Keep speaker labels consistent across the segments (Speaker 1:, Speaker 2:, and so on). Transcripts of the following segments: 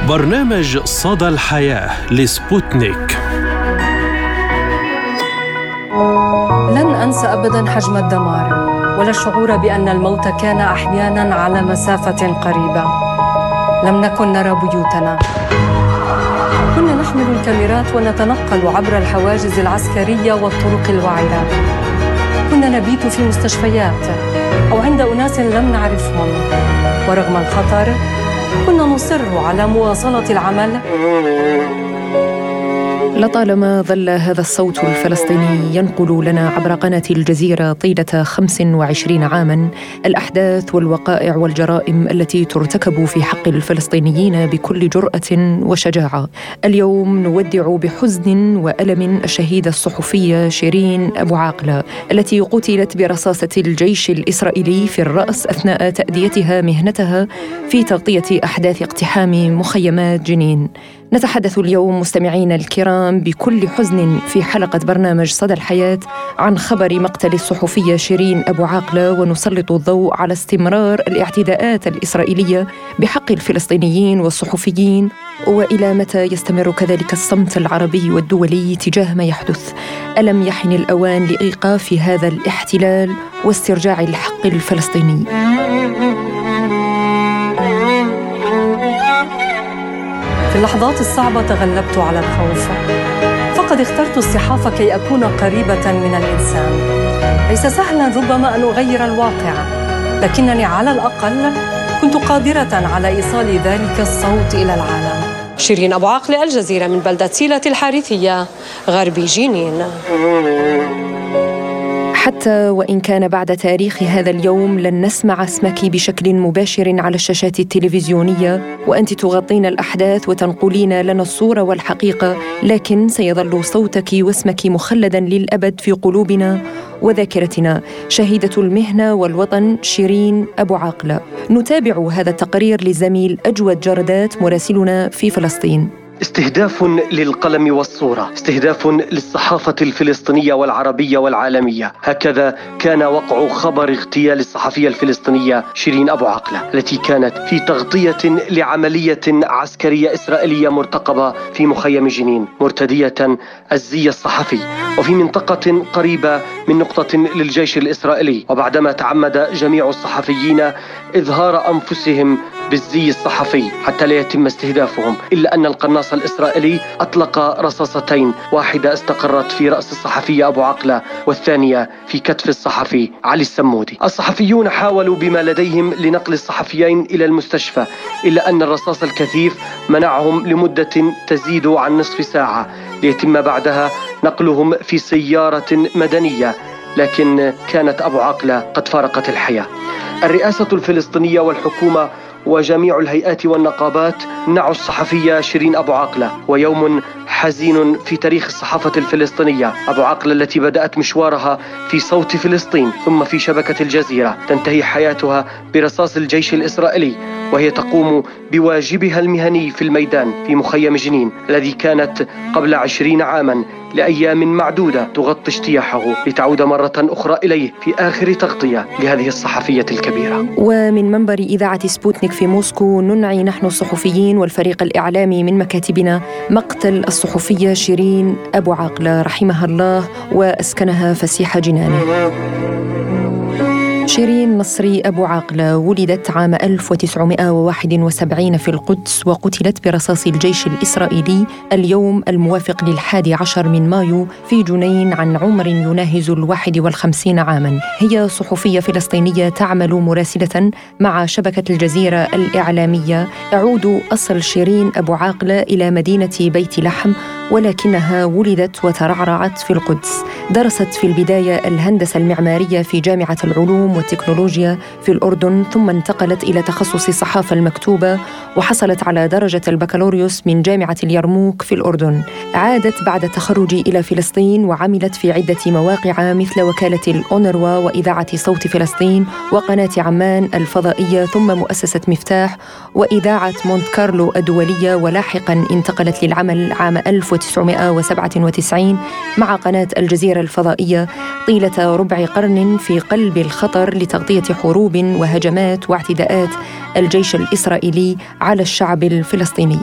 Speaker 1: برنامج صدى الحياة لسبوتنيك.
Speaker 2: لن أنسى أبداً حجم الدمار ولا الشعور بأن الموت كان أحياناً على مسافة قريبة. لم نكن نرى بيوتنا، كنا نحمل الكاميرات ونتنقل عبر الحواجز العسكرية والطرق الوعرة. كنا نبيت في مستشفيات أو عند أناس لم نعرفهم، ورغم الخطر كنا نصر على مواصلة العمل.
Speaker 3: لطالما ظل هذا الصوت الفلسطيني ينقل لنا عبر قناة الجزيرة طيلة 25 عاماً الأحداث والوقائع والجرائم التي ترتكب في حق الفلسطينيين بكل جرأة وشجاعة. اليوم نودع بحزن وألم الشهيدة الصحفية شيرين أبو عاقلة التي قتلت برصاصة الجيش الإسرائيلي في الرأس أثناء تأديتها مهنتها في تغطية أحداث اقتحام مخيمات جنين. نتحدث اليوم مستمعينا الكرام بكل حزن في حلقة برنامج صدى الحياة عن خبر مقتل الصحفية شيرين أبو عاقلة، ونسلط الضوء على استمرار الاعتداءات الإسرائيلية بحق الفلسطينيين والصحفيين، وإلى متى يستمر كذلك الصمت العربي والدولي تجاه ما يحدث. ألم يحن الأوان لإيقاف هذا الاحتلال واسترجاع الحق الفلسطيني؟
Speaker 2: في اللحظات الصعبة تغلبت على الخوف، فقد اخترت الصحافة كي أكون قريبة من الإنسان. ليس سهلا ربما أن أغير الواقع، لكنني على الأقل كنت قادرة على إيصال ذلك الصوت إلى العالم. شيرين أبو عاقلة، الجزيرة، من بلدة سيلة الحارثية غربي جنين.
Speaker 3: حتى وإن كان بعد تاريخ هذا اليوم لن نسمع اسمك بشكل مباشر على الشاشات التلفزيونية وأنت تغطين الأحداث وتنقلين لنا الصورة والحقيقة، لكن سيظل صوتك واسمك مخلداً للأبد في قلوبنا وذاكرتنا. شهيدة المهنة والوطن شيرين أبو عاقلة. نتابع هذا التقرير للزميل أجود جردات مراسلنا في فلسطين.
Speaker 4: استهداف للقلم والصورة، استهداف للصحافة الفلسطينية والعربية والعالمية. هكذا كان وقع خبر اغتيال الصحفية الفلسطينية شيرين أبو عاقلة التي كانت في تغطية لعملية عسكرية إسرائيلية مرتقبة في مخيم جنين، مرتدية الزي الصحفي وفي منطقة قريبة من نقطة للجيش الإسرائيلي. وبعدما تعمد جميع الصحفيين إظهار أنفسهم بالزي الصحفي حتى لا يتم استهدافهم، إلا أن القناص الإسرائيلي أطلق رصاصتين، واحدة استقرت في رأس الصحفية أبو عاقلة والثانية في كتف الصحفي علي السمودي. الصحفيون حاولوا بما لديهم لنقل الصحفيين إلى المستشفى، إلا أن الرصاص الكثيف منعهم لمدة تزيد عن نصف ساعة، ليتم بعدها نقلهم في سيارة مدنية، لكن كانت أبو عاقلة قد فارقت الحياة. الرئاسة الفلسطينية والحكومة وجميع الهيئات والنقابات منعوا الصحفية شيرين أبو عاقلة، ويوم حزين في تاريخ الصحافة الفلسطينية. أبو عاقلة التي بدأت مشوارها في صوت فلسطين ثم في شبكة الجزيرة تنتهي حياتها برصاص الجيش الإسرائيلي وهي تقوم بواجبها المهني في الميدان في مخيم جنين الذي كانت قبل 20 عاما لأيام معدودة تغطي اجتياحه لتعود مرة أخرى إليه في آخر تغطية لهذه الصحفية الكبيرة.
Speaker 3: ومن منبر إذاعة سبوتنيك في موسكو ننعي نحن الصحفيين والفريق الإعلامي من مكاتبنا مقتل الصحفية شيرين أبو عاقلة رحمها الله وأسكنها فسيح جنانه. شيرين نصري أبو عاقلة ولدت عام 1971 في القدس، وقتلت برصاص الجيش الإسرائيلي اليوم الموافق ل11 من مايو في جنين عن عمر يناهز 51 عاماً. هي صحفية فلسطينية تعمل مراسلة مع شبكة الجزيرة الإعلامية. يعود أصل شيرين أبو عاقلة إلى مدينة بيت لحم، ولكنها ولدت وترعرعت في القدس. درست في البداية الهندسة المعمارية في جامعة العلوم والتكنولوجيا في الأردن، ثم انتقلت إلى تخصص الصحافة المكتوبة وحصلت على درجة البكالوريوس من جامعة اليرموك في الأردن. عادت بعد التخرج إلى فلسطين وعملت في عدة مواقع مثل وكالة الأونروا وإذاعة صوت فلسطين وقناة عمان الفضائية، ثم مؤسسة مفتاح وإذاعة مونت كارلو الدولية، ولاحقا انتقلت للعمل عام 1900 1997 مع قناة الجزيرة الفضائية طيلة ربع قرن في قلب الخطر لتغطية حروب وهجمات واعتداءات الجيش الإسرائيلي على الشعب الفلسطيني.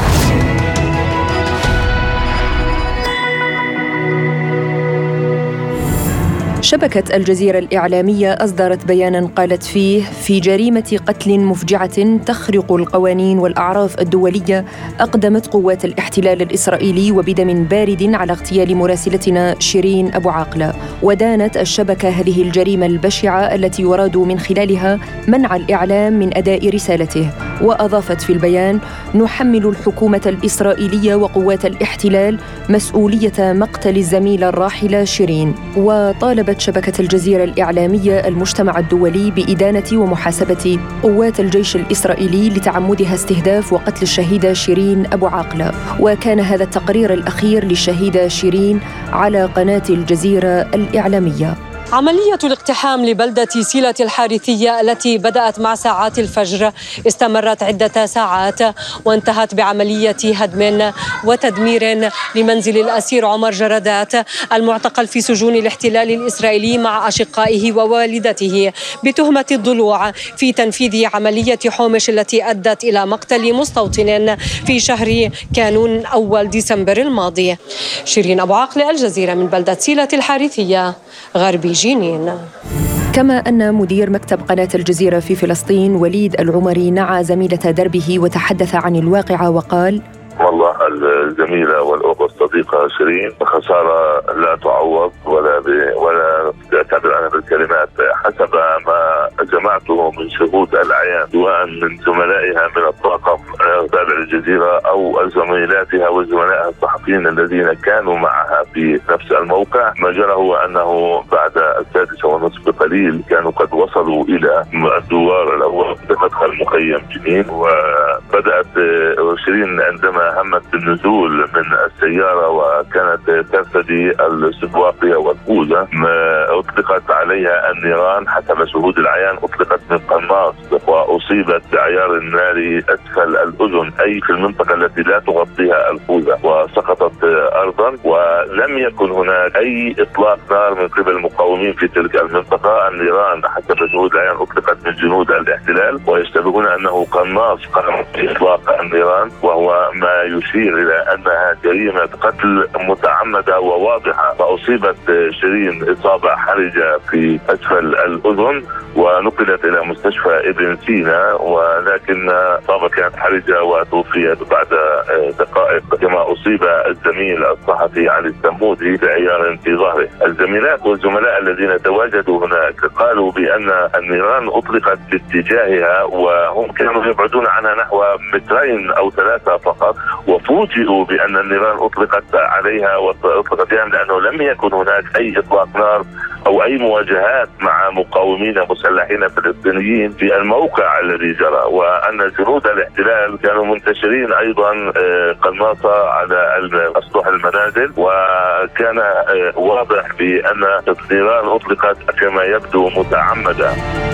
Speaker 3: شبكة الجزيرة الإعلامية أصدرت بياناً قالت فيه: في جريمة قتل مفجعة تخرق القوانين والأعراف الدولية أقدمت قوات الاحتلال الإسرائيلي وبدم بارد على اغتيال مراسلتنا شيرين أبو عاقلة. ودانت الشبكة هذه الجريمة البشعة التي يراد من خلالها منع الإعلام من أداء رسالته. وأضافت في البيان: نحمل الحكومة الإسرائيلية وقوات الاحتلال مسؤولية مقتل الزميلة الراحلة شيرين. وطالبت شبكة الجزيرة الإعلامية المجتمع الدولي بإدانة ومحاسبة قوات الجيش الإسرائيلي لتعمدها استهداف وقتل الشهيدة شيرين أبو عاقلة. وكان هذا التقرير الأخير للشهيدة شيرين على قناة الجزيرة الإعلامية.
Speaker 2: عملية الاقتحام لبلدة سيلة الحارثية التي بدأت مع ساعات الفجر استمرت عدة ساعات وانتهت بعملية هدم وتدمير لمنزل الأسير عمر جردات المعتقل في سجون الاحتلال الإسرائيلي مع أشقائه ووالدته بتهمة الضلوع في تنفيذ عملية حومش التي أدت إلى مقتل مستوطن في شهر كانون أول ديسمبر الماضي. شيرين أبو عاقلة، الجزيرة، من بلدة سيلة الحارثية غربي جنين.
Speaker 3: كما أن مدير مكتب قناة الجزيرة في فلسطين وليد العمري نعى زميلة دربه وتحدث عن الواقعة وقال:
Speaker 5: والله الزميلة والأخت الصديقة شيرين خسارة لا تعوض ولا تعبر عنها بالكلمات. حسب ما جمعته من شهود العيان سواء من زملائها من الطاقم تابع الجزيرة أو زميلاتها وزملائها الصحفيين الذين كانوا معها في نفس الموقع، ما جرى هو أنه بعد 6:30 بقليل كانوا قد وصلوا إلى الدوار الأول بمدخل مخيم جنين. وبدأت شيرين عندما همت بالنزول من السيارة وكانت ترتدي السواقية والخوذة أطلقت عليها النيران. حسب شهود العيان أطلقت من قناص وأصيبت بعيار النار أسفل الأذن، أي في المنطقة التي لا تغطيها الخوذة، وسقطت أرضا. ولم يكن هناك أي إطلاق نار من قبل المقاومين في تلك المنطقة. النيران حسب شهود العيان أطلقت من جنود الاحتلال ويشتبهون أنه قناص قام بإطلاق النيران، وهو ما يشير إلى أنها جريمة قتل متعمدة وواضحة. فأصيبت شيرين إصابة حرجة في أسفل الأذن ونقلت إلى مستشفى ابن سينا، ولكن إصابة كانت حرجة وتوفيت بعد دقائق. كما أصيب الزميل الصحفي علي السمودي بعيار في ظهره. الزميلات والزملاء الذين تواجدوا هناك قالوا بأن النيران أطلقت في اتجاهها وهم كانوا يبعدون عنها نحو 2 أو 3 فقط، وفوجئوا بأن النيران أطلقت عليها وأطلقت بهم لأنه لم يكن هناك أي إطلاق نار أو أي مواجهات مع مقاومين مسلحين فلسطينيين في الموقع الذي جرى. وأن جنود الاحتلال كانوا منتشرين أيضا قناصة على أسطح المنازل، وكان واضح بأن النيران أطلقت كما يبدو متعمدة.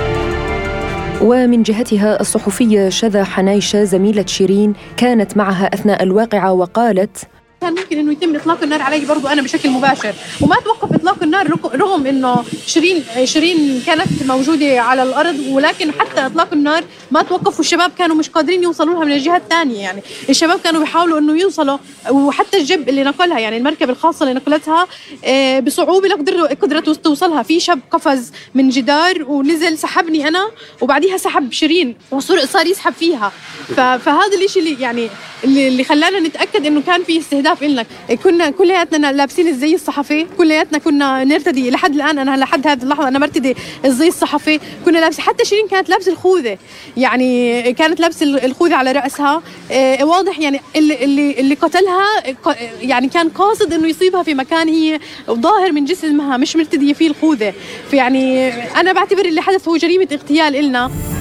Speaker 3: ومن جهتها الصحفية شذى حنايشة زميلة شيرين كانت معها أثناء الواقعة وقالت:
Speaker 6: كان ممكن انه يتم اطلاق النار علي برضو انا بشكل مباشر وما توقف اطلاق النار رغم انه شيرين كانت موجوده على الارض، ولكن حتى اطلاق النار ما توقف والشباب كانوا مش قادرين يوصلوا لها من الجهه الثانيه. يعني الشباب كانوا بيحاولوا انه يوصلوا، وحتى الجب اللي نقلها يعني المركبه الخاصه اللي نقلتها بصعوبه قدرت توصلها. في شاب قفز من جدار ونزل سحبني انا وبعديها سحب شيرين وصار يسحب فيها. فهذا الشيء اللي يعني اللي خلانا نتاكد انه كان في استهداف إلنا. كنا كلياتنا لابسين الزي الصحفي، كلياتنا كنا نرتدي لحد الآن. أنا لحد هذه اللحظة أنا مرتدي الزي الصحفي. كنا لابسين، حتى شيرين كانت لابسة الخوذة، يعني كانت لابسة الخوذة على رأسها. واضح يعني اللي قتلها يعني كان قاصد إنه يصيبها في مكان هي ظاهر من جسمها مش مرتدية فيه الخوذة. فيعني أنا بعتبر اللي حدث هو جريمة اغتيال إلنا.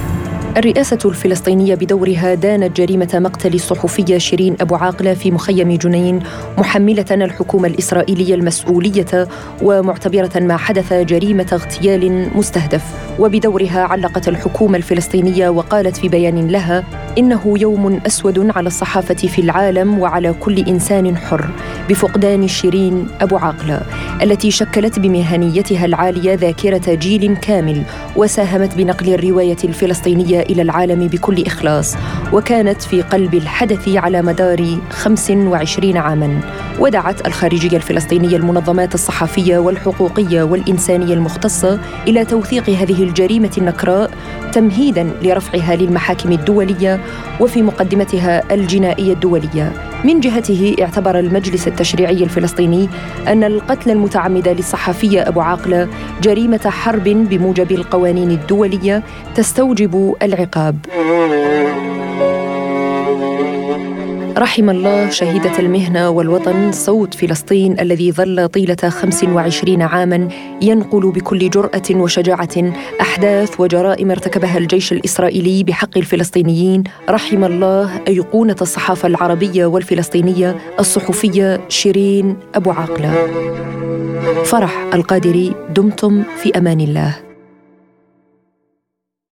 Speaker 3: الرئاسة الفلسطينية بدورها دانت جريمة مقتل الصحفية شيرين أبو عاقلة في مخيم جنين، محملة الحكومة الإسرائيلية المسؤولية ومعتبرة ما حدث جريمة اغتيال مستهدف. وبدورها علقت الحكومة الفلسطينية وقالت في بيان لها: إنه يوم أسود على الصحافة في العالم وعلى كل إنسان حر بفقدان شيرين أبو عاقلة، التي شكلت بمهنيتها العالية ذاكرة جيل كامل وساهمت بنقل الرواية الفلسطينية إلى العالم بكل إخلاص، وكانت في قلب الحدث على مدار 25 عاماً. ودعت الخارجية الفلسطينية المنظمات الصحفية والحقوقية والإنسانية المختصة إلى توثيق هذه الجريمة النكراء تمهيداً لرفعها للمحاكم الدولية وفي مقدمتها الجنائية الدولية. من جهته اعتبر المجلس التشريعي الفلسطيني أن القتل المتعمد للصحفية أبو عاقلة جريمة حرب بموجب القوانين الدولية تستوجب العقاب. رحم الله شهيدة المهنة والوطن صوت فلسطين الذي ظل طيلة 25 عاماً ينقل بكل جرأة وشجاعة أحداث وجرائم ارتكبها الجيش الإسرائيلي بحق الفلسطينيين. رحم الله أيقونة الصحافة العربية والفلسطينية الصحفية شيرين أبو عاقلة. فرح القادري، دمتم في أمان الله.